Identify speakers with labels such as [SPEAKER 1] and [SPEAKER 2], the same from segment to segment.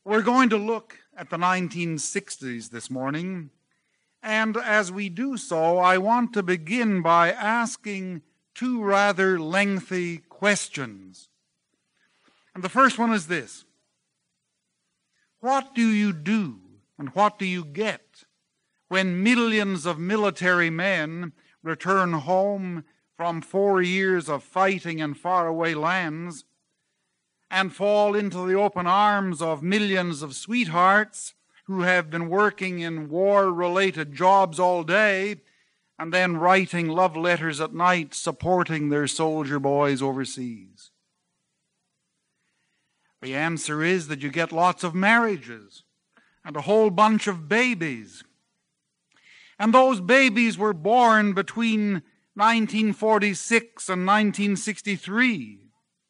[SPEAKER 1] We're going to look at the 1960s this morning, and as we do so, I want to begin by asking two rather lengthy questions. And the first one is this: what do you do and what do you get when millions of military men return home from 4 years of fighting in faraway lands and fall into the open arms of millions of sweethearts who have been working in war-related jobs all day and then writing love letters at night supporting their soldier boys overseas? The answer is that you get lots of marriages and a whole bunch of babies. And those babies were born between 1946 and 1963.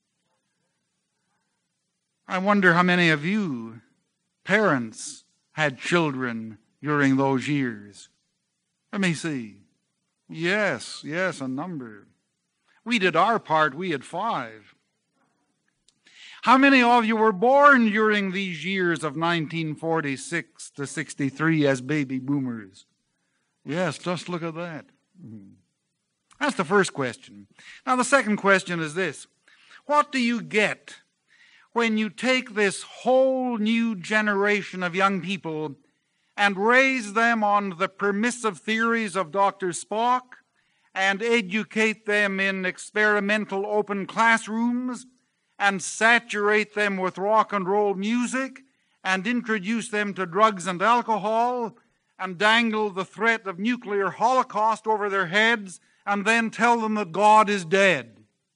[SPEAKER 1] I wonder how many of you parents had children during those years. Let me see. Yes, a number. We did our part. We had 5. How many of you were born during these years of 1946 to 63 as baby boomers? Yes, just look at that. That's the first question. Now, the second question is this: what do you get when you take this whole new generation of young people and raise them on the permissive theories of Dr. Spock and educate them in experimental open classrooms and saturate them with rock and roll music and introduce them to drugs and alcohol and dangle the threat of nuclear holocaust over their heads and then tell them that God is dead?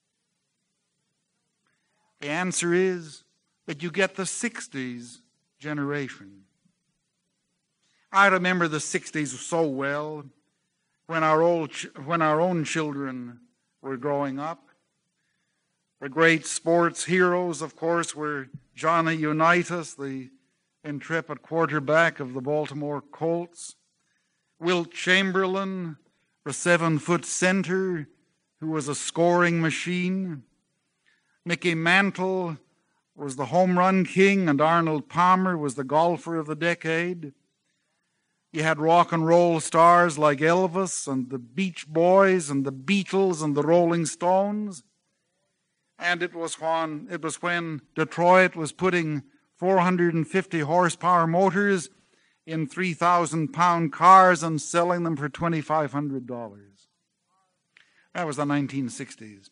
[SPEAKER 1] The answer is that you get the 60s generation. I remember the 60s so well when our own children were growing up. The great sports heroes, of course, were Johnny Unitas, the intrepid quarterback of the Baltimore Colts, Wilt Chamberlain, the 7-foot center who was a scoring machine. Mickey Mantle was the home run king, and Arnold Palmer was the golfer of the decade. You had rock and roll stars like Elvis and the Beach Boys and the Beatles and the Rolling Stones. And it was when Detroit was putting 450 horsepower motors in 3,000-pound cars and selling them for $2,500. That was the 1960s.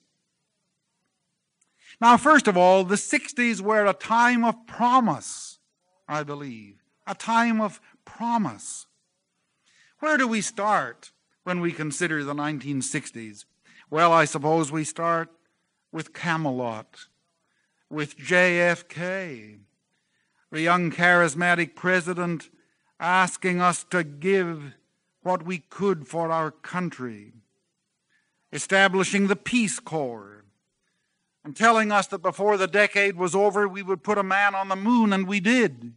[SPEAKER 1] Now, first of all, the 60s were a time of promise, I believe. A time of promise. Where do we start when we consider the 1960s? Well, I suppose we start with Camelot, with JFK, the young charismatic president asking us to give what we could for our country, establishing the Peace Corps, and telling us that before the decade was over, we would put a man on the moon, and we did.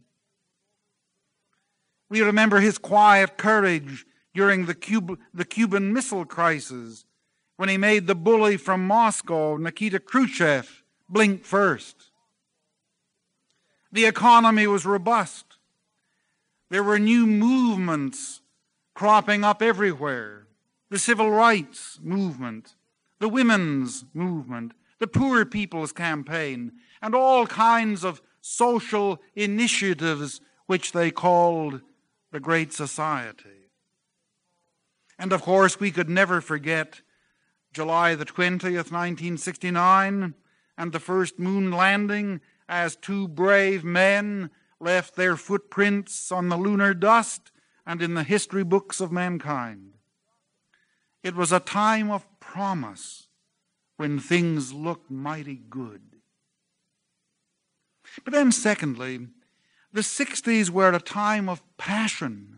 [SPEAKER 1] We remember his quiet courage during the Cuban Missile Crisis, when he made the bully from Moscow, Nikita Khrushchev, blink first. The economy was robust. There were new movements cropping up everywhere. The civil rights movement, the women's movement, the poor people's campaign, and all kinds of social initiatives which they called the Great Society. And of course, we could never forget July the 20th, 1969, and the first moon landing, as 2 brave men left their footprints on the lunar dust and in the history books of mankind. It was a time of promise when things looked mighty good. But then secondly, the 60s were a time of passion,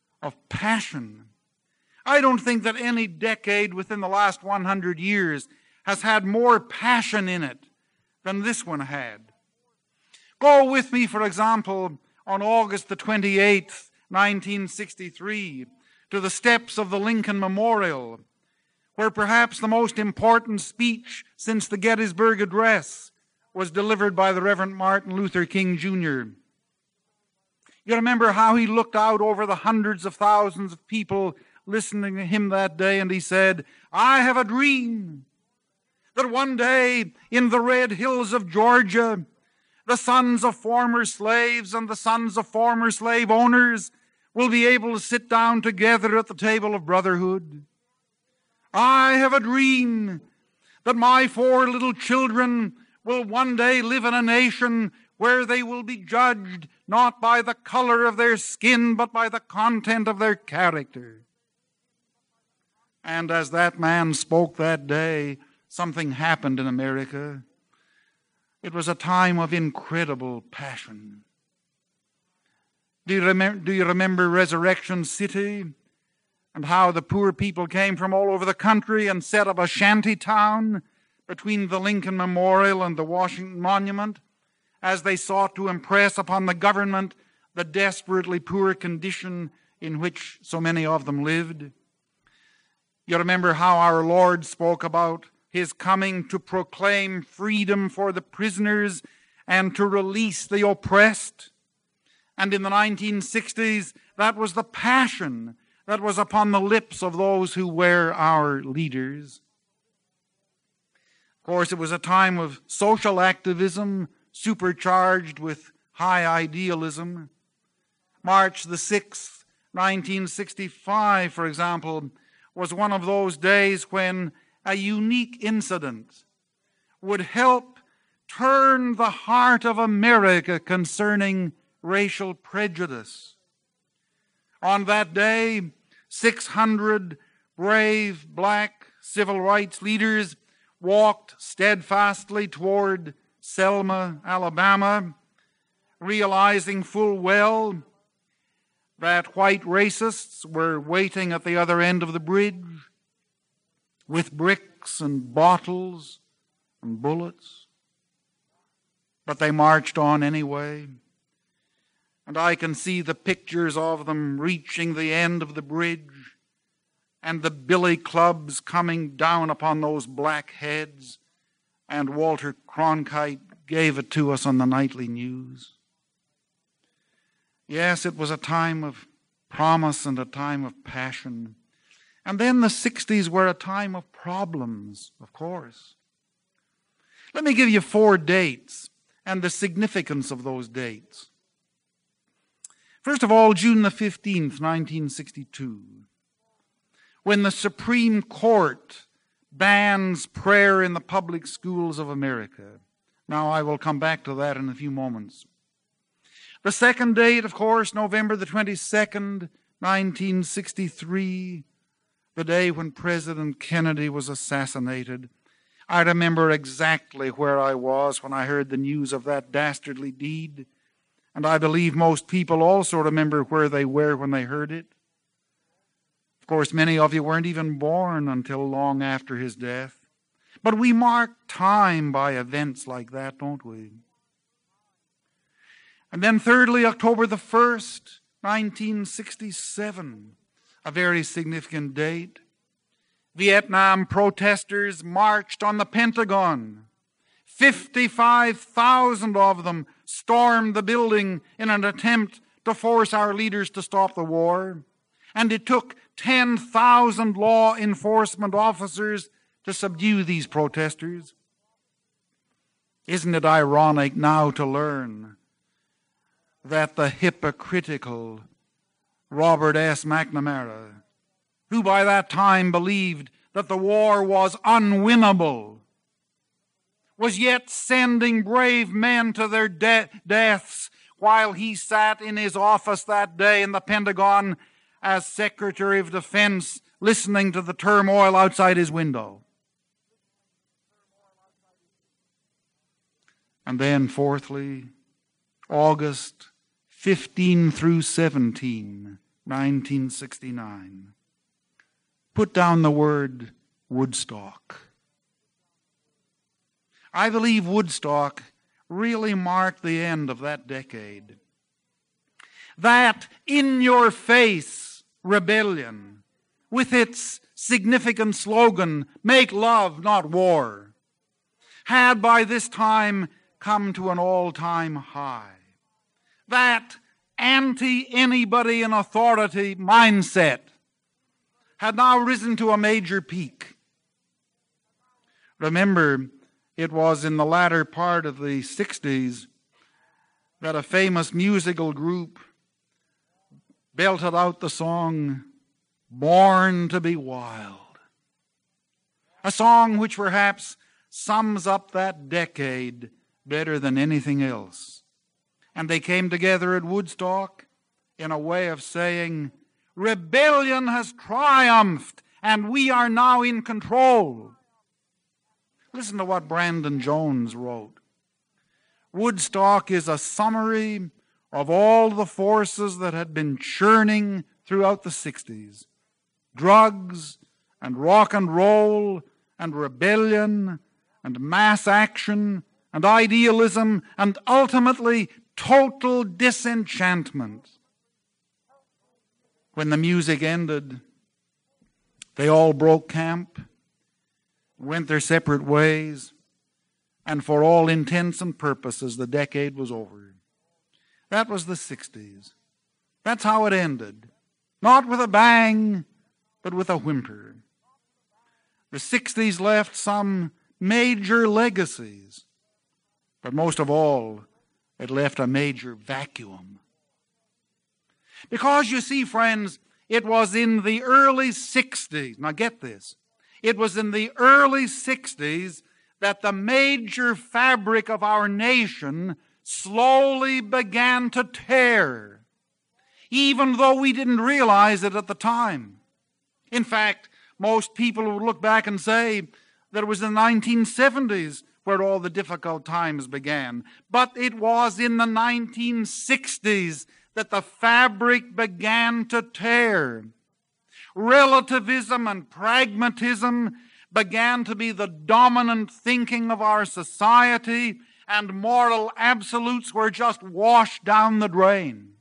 [SPEAKER 1] I don't think that any decade within the last 100 years has had more passion in it than this one had. Go with me, for example, on August the 28th, 1963, to the steps of the Lincoln Memorial, where perhaps the most important speech since the Gettysburg Address was delivered by the Reverend Martin Luther King Jr. You remember how he looked out over the hundreds of thousands of people listening to him that day, and he said, I have a dream that one day in the red hills of Georgia, the sons of former slaves and the sons of former slave owners will be able to sit down together at the table of brotherhood. I have a dream that my 4 little children will one day live in a nation where they will be judged not by the color of their skin, but by the content of their character. And as that man spoke that day, something happened in America. It was a time of incredible passion. Do you remember Resurrection City and how the poor people came from all over the country and set up a shanty town between the Lincoln Memorial and the Washington Monument as they sought to impress upon the government the desperately poor condition in which so many of them lived? You remember how our Lord spoke about his coming to proclaim freedom for the prisoners and to release the oppressed. And in the 1960s, that was the passion that was upon the lips of those who were our leaders. Of course, it was a time of social activism supercharged with high idealism. March the 6th, 1965, for example, was one of those days when a unique incident would help turn the heart of America concerning racial prejudice. On that day, 600 brave black civil rights leaders walked steadfastly toward Selma, Alabama, realizing full well that white racists were waiting at the other end of the bridge with bricks and bottles and bullets. But they marched on anyway. And I can see the pictures of them reaching the end of the bridge and the billy clubs coming down upon those black heads. And Walter Cronkite gave it to us on the nightly news. Yes, it was a time of promise and a time of passion. And then the 60s were a time of problems, of course. Let me give you 4 dates and the significance of those dates. First of all, June the 15th, 1962, when the Supreme Court bans prayer in the public schools of America. Now, I will come back to that in a few moments. The second date, of course, November the 22nd, 1963, the day when President Kennedy was assassinated. I remember exactly where I was when I heard the news of that dastardly deed, and I believe most people also remember where they were when they heard it. Of course, many of you weren't even born until long after his death. But we mark time by events like that, don't we? And then thirdly, October the 1st, 1967, a very significant date. Vietnam protesters marched on the Pentagon. 55,000 of them stormed the building in an attempt to force our leaders to stop the war. And it took 10,000 law enforcement officers to subdue these protesters. Isn't it ironic now to learn that the hypocritical Robert S. McNamara, who by that time believed that the war was unwinnable, was yet sending brave men to their deaths while he sat in his office that day in the Pentagon as Secretary of Defense, listening to the turmoil outside his window. And then fourthly, August 15 through 17, 1969. Put down the word Woodstock. I believe Woodstock really marked the end of that decade. That in-your-face rebellion, with its significant slogan, "Make love, not war," had by this time come to an all-time high. That anti-anybody in authority mindset had now risen to a major peak. Remember, it was in the latter part of the 60s that a famous musical group belted out the song, Born to be Wild. A song which perhaps sums up that decade better than anything else. And they came together at Woodstock in a way of saying, rebellion has triumphed and we are now in control. Listen to what Brandon Jones wrote. Woodstock is a summary of all the forces that had been churning throughout the 60s. Drugs and rock and roll and rebellion and mass action and idealism and ultimately total disenchantment. When the music ended, they all broke camp, went their separate ways, and for all intents and purposes, the decade was over. That was the 60s. That's how it ended. Not with a bang, but with a whimper. The 60s left some major legacies, but most of all, it left a major vacuum. Because you see, friends, it was in the early 60s, now get this, it was in the early 60s that the major fabric of our nation slowly began to tear, even though we didn't realize it at the time. In fact, most people would look back and say that it was the 1970s where all the difficult times began. But it was in the 1960s that the fabric began to tear. Relativism and pragmatism began to be the dominant thinking of our society, and moral absolutes were just washed down the drain.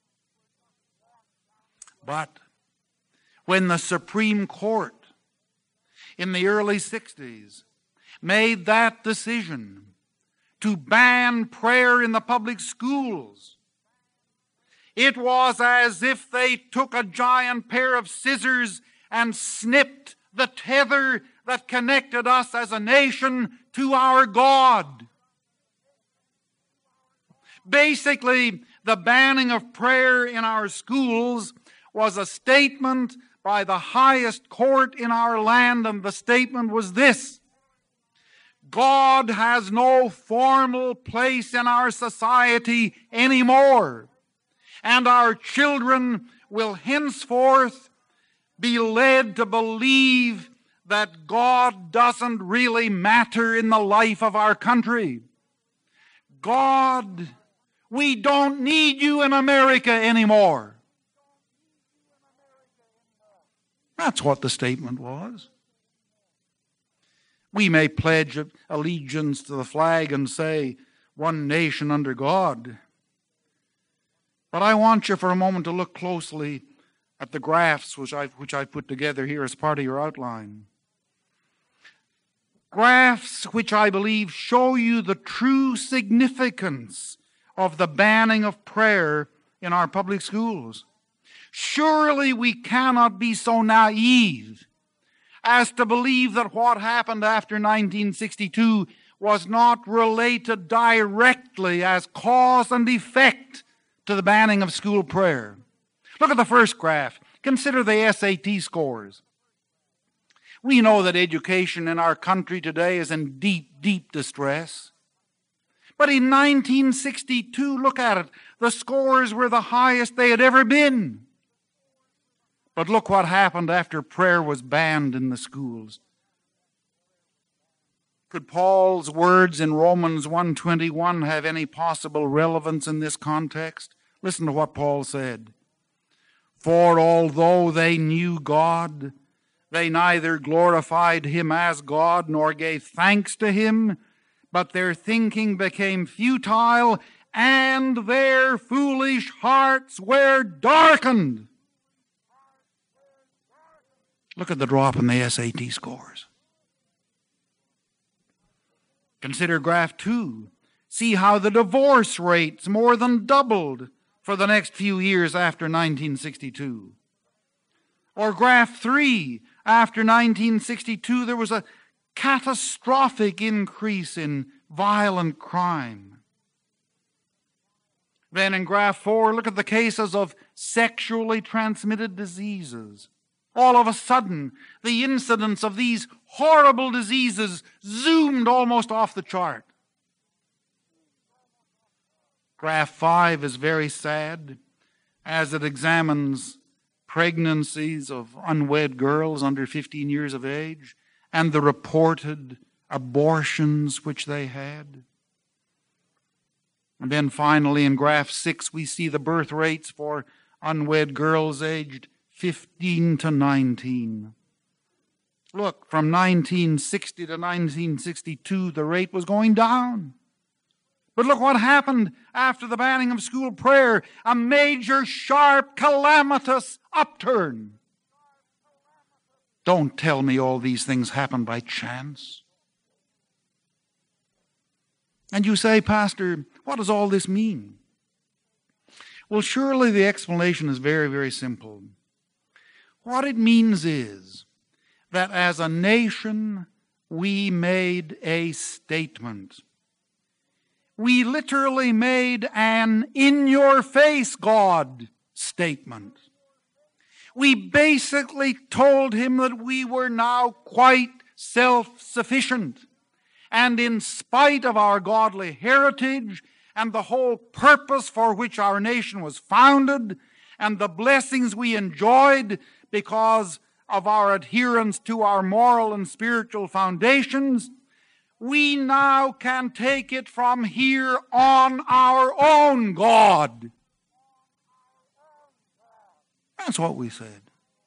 [SPEAKER 1] But when the Supreme Court in the early 60s made that decision to ban prayer in the public schools, it was as if they took a giant pair of scissors and snipped the tether that connected us as a nation to our God. Basically, the banning of prayer in our schools was a statement by the highest court in our land, and the statement was this: God has no formal place in our society anymore, and our children will henceforth be led to believe that God doesn't really matter in the life of our country. God, we don't need you in America anymore. That's what the statement was. We may pledge allegiance to the flag and say, one nation under God. But I want you for a moment to look closely at the graphs which I've put together here as part of your outline. Graphs which I believe show you the true significance of the banning of prayer in our public schools. Surely we cannot be so naive as to believe that what happened after 1962 was not related directly as cause and effect to the banning of school prayer. Look at the first graph. Consider the SAT scores. We know that education in our country today is in deep, deep distress. But in 1962, look at it, the scores were the highest they had ever been. But look what happened after prayer was banned in the schools. Could Paul's words in Romans 1:21 have any possible relevance in this context? Listen to what Paul said. For although they knew God, they neither glorified him as God nor gave thanks to him, but their thinking became futile, and their foolish hearts were darkened. Look at the drop in the SAT scores. Consider graph 2. See how the divorce rates more than doubled for the next few years after 1962. Or graph 3, after 1962, there was a catastrophic increase in violent crime. Then in graph 4, look at the cases of sexually transmitted diseases. All of a sudden, the incidence of these horrible diseases zoomed almost off the chart. Graph 5 is very sad as it examines pregnancies of unwed girls under 15 years of age and the reported abortions which they had. And then finally in graph 6 we see the birth rates for unwed girls aged 15 to 19. Look, from 1960 to 1962 the rate was going down. But look what happened after the banning of school prayer. A major, sharp, calamitous upturn. Don't tell me all these things happen by chance. And you say, Pastor, what does all this mean? Well, surely the explanation is very, very simple. What it means is that as a nation, we made a statement. We literally made an in-your-face God statement. We basically told him that we were now quite self-sufficient. And in spite of our godly heritage and the whole purpose for which our nation was founded and the blessings we enjoyed because of our adherence to our moral and spiritual foundations, we now can take it from here on our own God. That's what we said.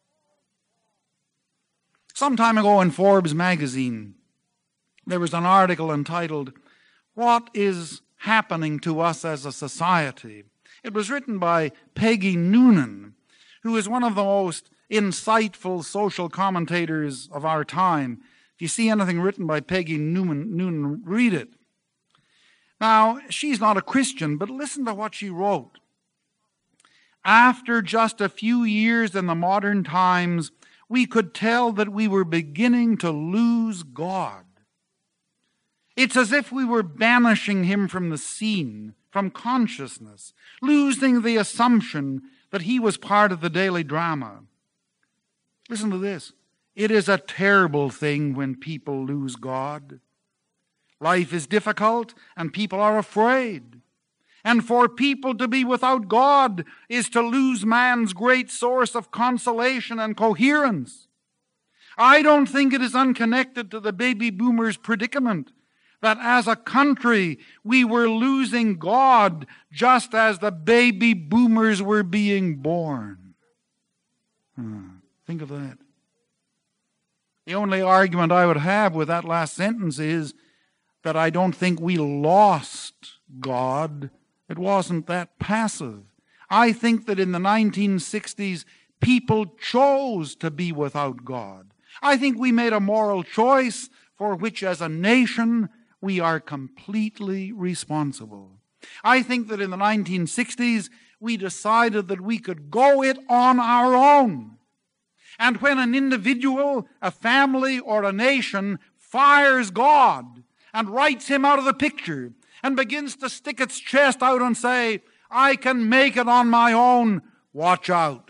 [SPEAKER 1] Some time ago in Forbes magazine, there was an article entitled, "What is Happening to Us as a Society?" It was written by Peggy Noonan, who is one of the most insightful social commentators of our time. If you see anything written by Peggy Noonan, read it. Now, she's not a Christian, but listen to what she wrote. After just a few years in the modern times, we could tell that we were beginning to lose God. It's as if we were banishing him from the scene, from consciousness, losing the assumption that he was part of the daily drama. Listen to this. It is a terrible thing when people lose God. Life is difficult and people are afraid. And for people to be without God is to lose man's great source of consolation and coherence. I don't think it is unconnected to the baby boomers' predicament that as a country we were losing God just as the baby boomers were being born. Think of that. The only argument I would have with that last sentence is that I don't think we lost God. It wasn't that passive. I think that in the 1960s, people chose to be without God. I think we made a moral choice for which as a nation we are completely responsible. I think that in the 1960s, we decided that we could go it on our own. And when an individual, a family, or a nation fires God and writes him out of the picture and begins to stick its chest out and say, I can make it on my own, watch out.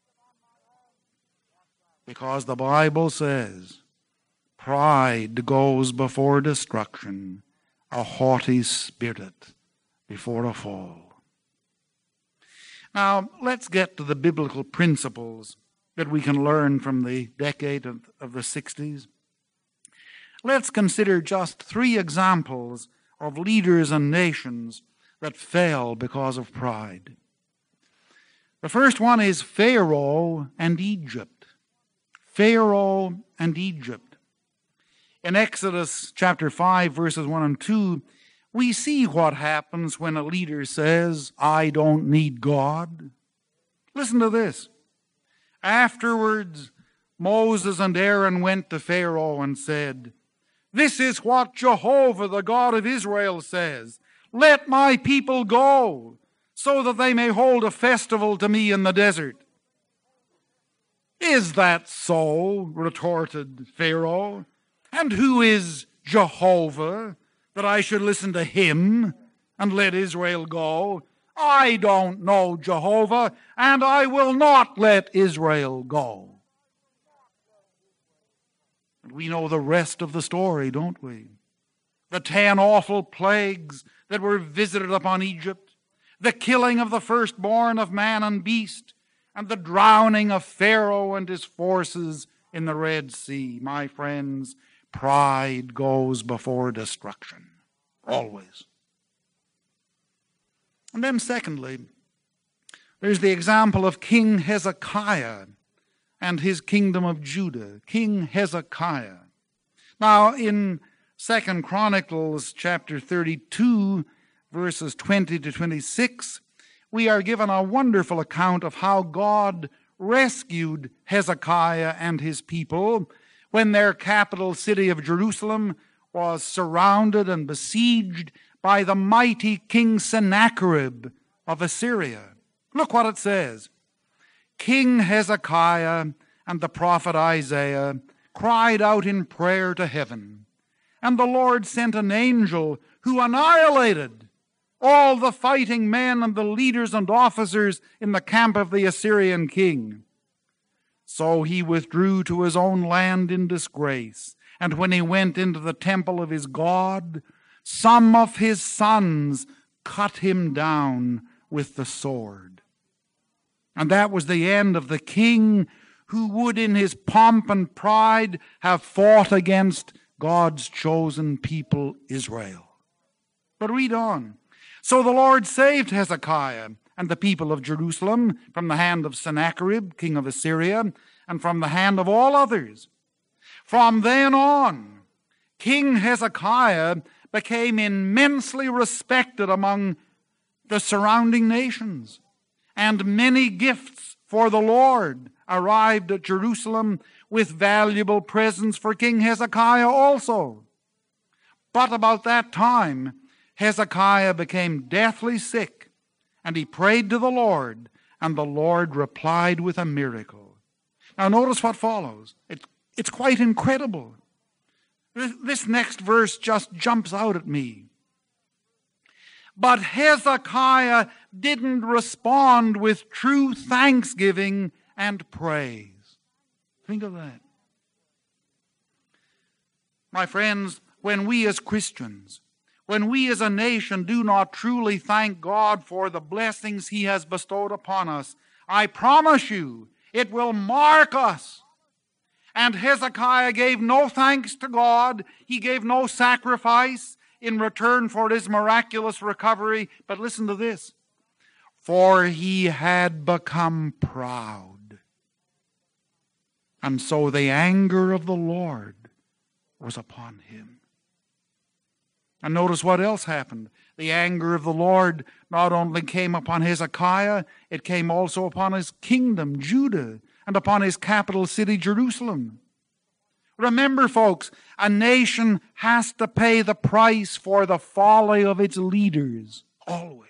[SPEAKER 1] Because the Bible says, pride goes before destruction, a haughty spirit before a fall. Now, let's get to the biblical principles that we can learn from the decade of the 60s. Let's consider just 3 examples of leaders and nations that fell because of pride. The first one is Pharaoh and Egypt. Pharaoh and Egypt. In Exodus chapter 5, verses 1 and 2, we see what happens when a leader says, I don't need God. Listen to this. Afterwards, Moses and Aaron went to Pharaoh and said, This is what Jehovah, the God of Israel, says. Let my people go, so that they may hold a festival to me in the desert. Is that so? Retorted Pharaoh. And who is Jehovah, that I should listen to him and let Israel go? I don't know Jehovah, and I will not let Israel go. And we know the rest of the story, don't we? The 10 awful plagues that were visited upon Egypt, the killing of the firstborn of man and beast, and the drowning of Pharaoh and his forces in the Red Sea. My friends, pride goes before destruction, always. And then secondly, there's the example of King Hezekiah and his kingdom of Judah. King Hezekiah. Now, in 2 Chronicles chapter 32, verses 20 to 26, we are given a wonderful account of how God rescued Hezekiah and his people when their capital city of Jerusalem was surrounded and besieged by the mighty King Sennacherib of Assyria. Look what it says. King Hezekiah and the prophet Isaiah cried out in prayer to heaven, and the Lord sent an angel who annihilated all the fighting men and the leaders and officers in the camp of the Assyrian king. So he withdrew to his own land in disgrace, and when he went into the temple of his God, some of his sons cut him down with the sword. And that was the end of the king who would in his pomp and pride have fought against God's chosen people, Israel. But read on. So the Lord saved Hezekiah and the people of Jerusalem from the hand of Sennacherib, king of Assyria, and from the hand of all others. From then on, King Hezekiah became immensely respected among the surrounding nations, and many gifts for the Lord arrived at Jerusalem with valuable presents for King Hezekiah also. But about that time, Hezekiah became deathly sick, and he prayed to the Lord, and the Lord replied with a miracle. Now notice what follows. It's quite incredible. This next verse just jumps out at me. But Hezekiah didn't respond with true thanksgiving and praise. Think of that. My friends, when we as Christians, when we as a nation do not truly thank God for the blessings He has bestowed upon us, I promise you, it will mark us. And Hezekiah gave no thanks to God. He gave no sacrifice in return for his miraculous recovery. But listen to this. For he had become proud. And so the anger of the Lord was upon him. And notice what else happened. The anger of the Lord not only came upon Hezekiah, it came also upon his kingdom, Judah, and upon his capital city, Jerusalem. Remember, folks, a nation has to pay the price for the folly of its leaders, always.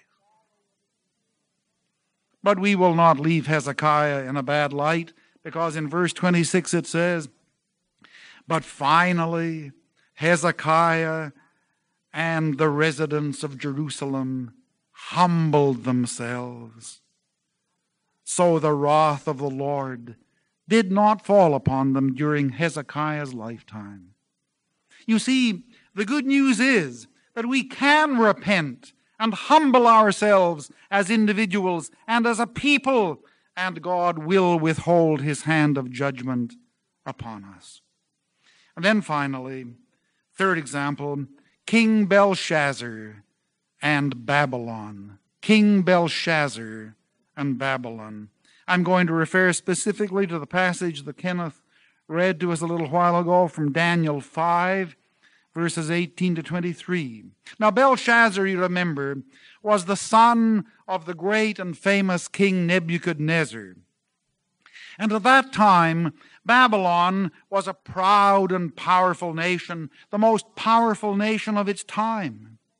[SPEAKER 1] But we will not leave Hezekiah in a bad light, because in verse 26 it says, but finally Hezekiah and the residents of Jerusalem humbled themselves. So the wrath of the Lord did not fall upon them during Hezekiah's lifetime. You see, the good news is that we can repent and humble ourselves as individuals and as a people, and God will withhold His hand of judgment upon us. And then finally, third example, King Belshazzar and Babylon. King Belshazzar and Babylon. I'm going to refer specifically to the passage that Kenneth read to us a little while ago from Daniel 5, verses 18 to 23. Now, Belshazzar, you remember, was the son of the great and famous King Nebuchadnezzar. And at that time, Babylon was a proud and powerful nation, the most powerful nation of its time.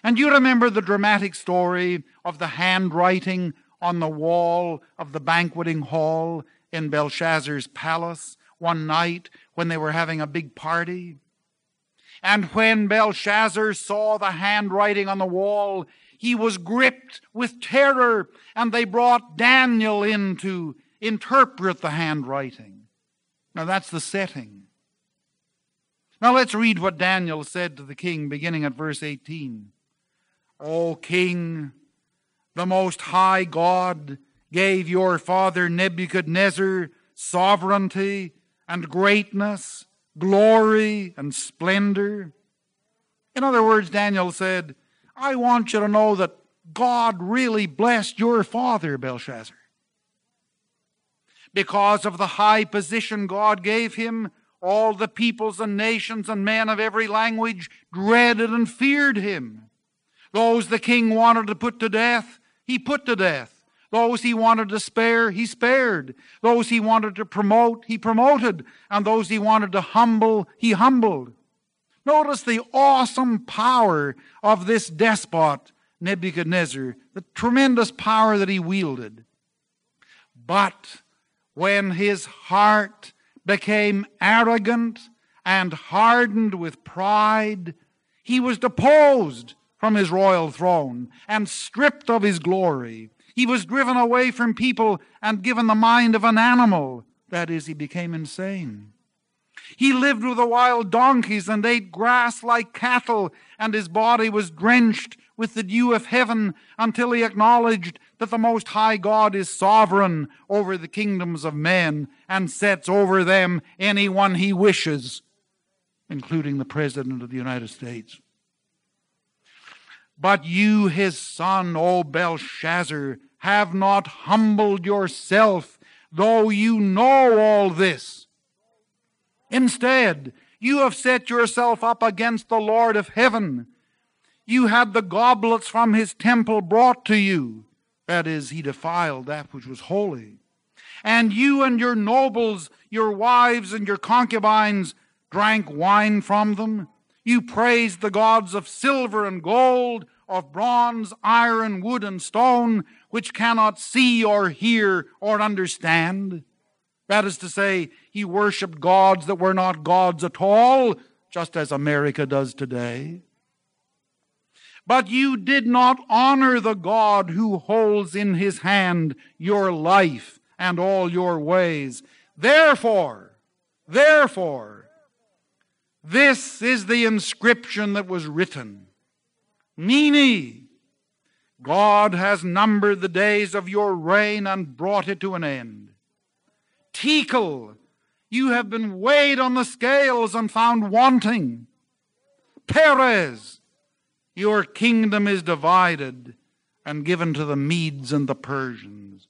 [SPEAKER 1] And you remember the dramatic story of the handwriting on the wall of the banqueting hall in Belshazzar's palace one night when they were having a big party. And when Belshazzar saw the handwriting on the wall, he was gripped with terror, and they brought Daniel in to interpret the handwriting. Now that's the setting. Now let's read what Daniel said to the king, beginning at verse 18. O king, the Most High God gave your father Nebuchadnezzar sovereignty and greatness, glory and splendor. In other words, Daniel said, I want you to know that God really blessed your father, Belshazzar. Because of the high position God gave him, all the peoples and nations and men of every language dreaded and feared him. Those the king wanted to put to death, he put to death. Those he wanted to spare, he spared. Those he wanted to promote, he promoted. And those he wanted to humble, he humbled. Notice the awesome power of this despot, Nebuchadnezzar, the tremendous power that he wielded. But when his heart became arrogant and hardened with pride, he was deposed from his royal throne and stripped of his glory. He was driven away from people and given the mind of an animal. That is, he became insane. He lived with the wild donkeys and ate grass like cattle, and his body was drenched with the dew of heaven until he acknowledged that the Most High God is sovereign over the kingdoms of men and sets over them anyone he wishes, including the President of the United States. But you, his son, O Belshazzar, have not humbled yourself, though you know all this. Instead, you have set yourself up against the Lord of heaven. You had the goblets from his temple brought to you. That is, he defiled that which was holy. And you and your nobles, your wives and your concubines, drank wine from them. You praised the gods of silver and gold, of bronze, iron, wood, and stone, which cannot see or hear or understand. That is to say, he worshipped gods that were not gods at all, just as America does today. But you did not honor the God who holds in his hand your life and all your ways. Therefore, this is the inscription that was written. Nini, God has numbered the days of your reign and brought it to an end. Tekel, you have been weighed on the scales and found wanting. Perez, your kingdom is divided and given to the Medes and the Persians.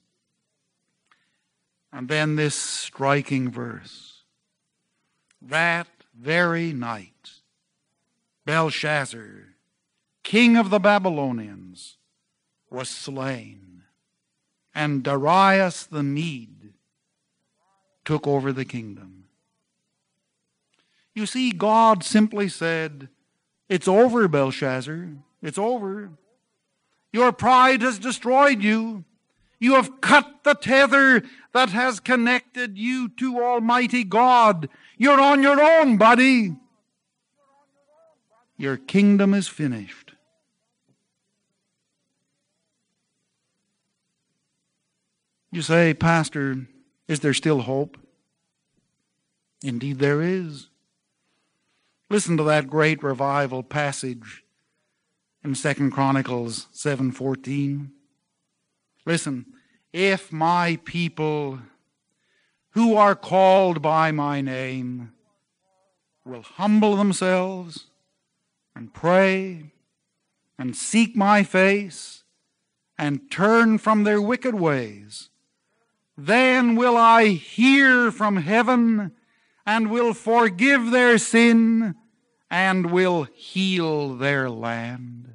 [SPEAKER 1] And then this striking verse. That very night, Belshazzar, king of the Babylonians, was slain, and Darius the Mede took over the kingdom. You see, God simply said, it's over, Belshazzar. It's over. Your pride has destroyed you. You have cut the tether that has connected you to Almighty God. You're on your own, buddy. Your kingdom is finished. You say, Pastor, is there still hope? Indeed there is. Listen to that great revival passage in 2 Chronicles 7:14. Listen, if my people who are called by my name will humble themselves and pray and seek my face and turn from their wicked ways, then will I hear from heaven and will forgive their sin and will heal their land.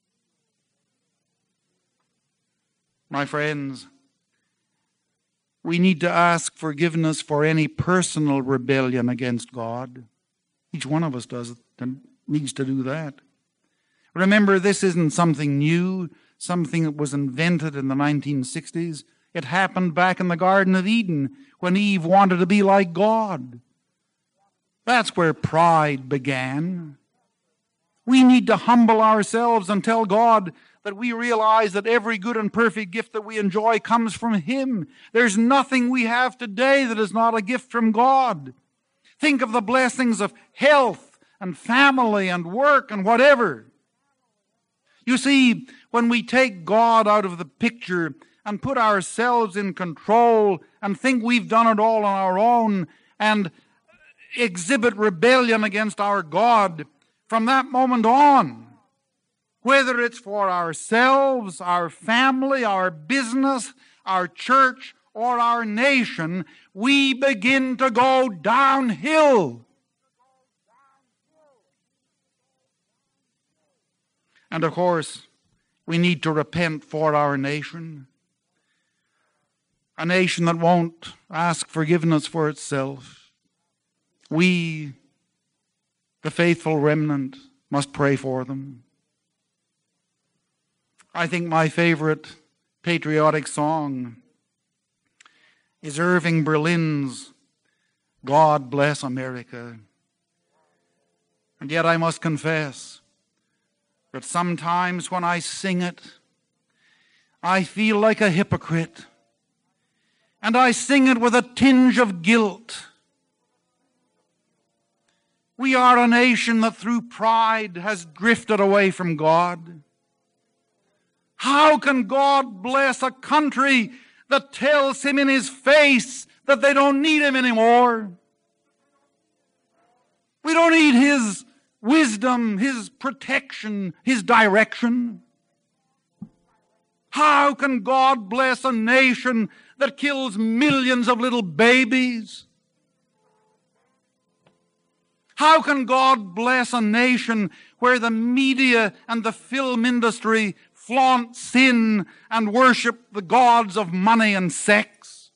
[SPEAKER 1] My friends, we need to ask forgiveness for any personal rebellion against God. Each one of us needs to do that. Remember, this isn't something new, something that was invented in the 1960s. It happened back in the Garden of Eden when Eve wanted to be like God. That's where pride began. We need to humble ourselves and tell God that we realize that every good and perfect gift that we enjoy comes from Him. There's nothing we have today that is not a gift from God. Think of the blessings of health and family and work and whatever. You see, when we take God out of the picture and put ourselves in control and think we've done it all on our own and exhibit rebellion against our God, from that moment on, whether it's for ourselves, our family, our business, our church, or our nation, we begin to go downhill. And of course, we need to repent for our nation. A nation that won't ask forgiveness for itself. We, the faithful remnant, must pray for them. I think my favorite patriotic song is Irving Berlin's God Bless America. And yet I must confess that sometimes when I sing it, I feel like a hypocrite. And I sing it with a tinge of guilt. We are a nation that through pride has drifted away from God. How can God bless a country that tells Him in His face that they don't need Him anymore? We don't need His wisdom, His protection, His direction. How can God bless a nation that kills millions of little babies? How can God bless a nation where the media and the film industry flaunt sin and worship the gods of money and sex?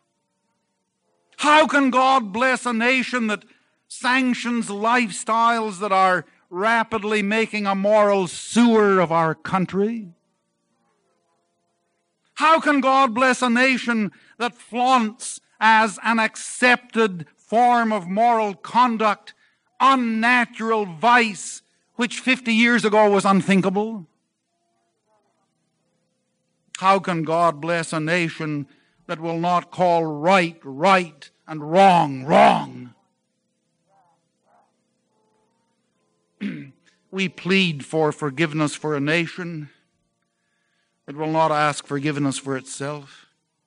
[SPEAKER 1] How can God bless a nation that sanctions lifestyles that are rapidly making a moral sewer of our country? How can God bless a nation that flaunts as an accepted form of moral conduct unnatural vice which 50 years ago was unthinkable? How can God bless a nation that will not call right, right, and wrong, wrong? We plead for forgiveness for a nation that will not ask forgiveness for itself.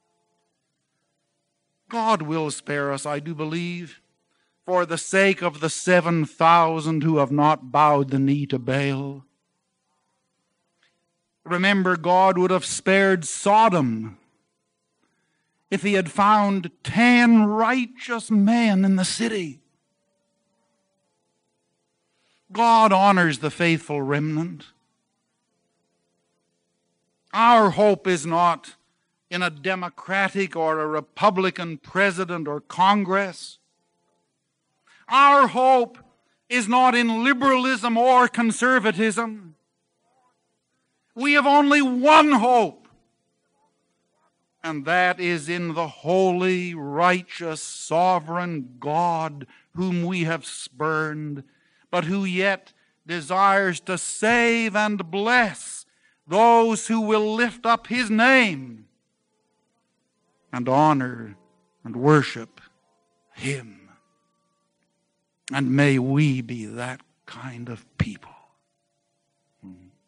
[SPEAKER 1] God will spare us, I do believe, for the sake of the 7,000 who have not bowed the knee to Baal. Remember, God would have spared Sodom if He had found 10 righteous men in the city. God honors the faithful remnant. Our hope is not in a Democratic or a Republican president or Congress. Our hope is not in liberalism or conservatism. We have only one hope, and that is in the holy, righteous, sovereign God whom we have spurned, but who yet desires to save and bless those who will lift up His name and honor and worship Him. And may we be that kind of people.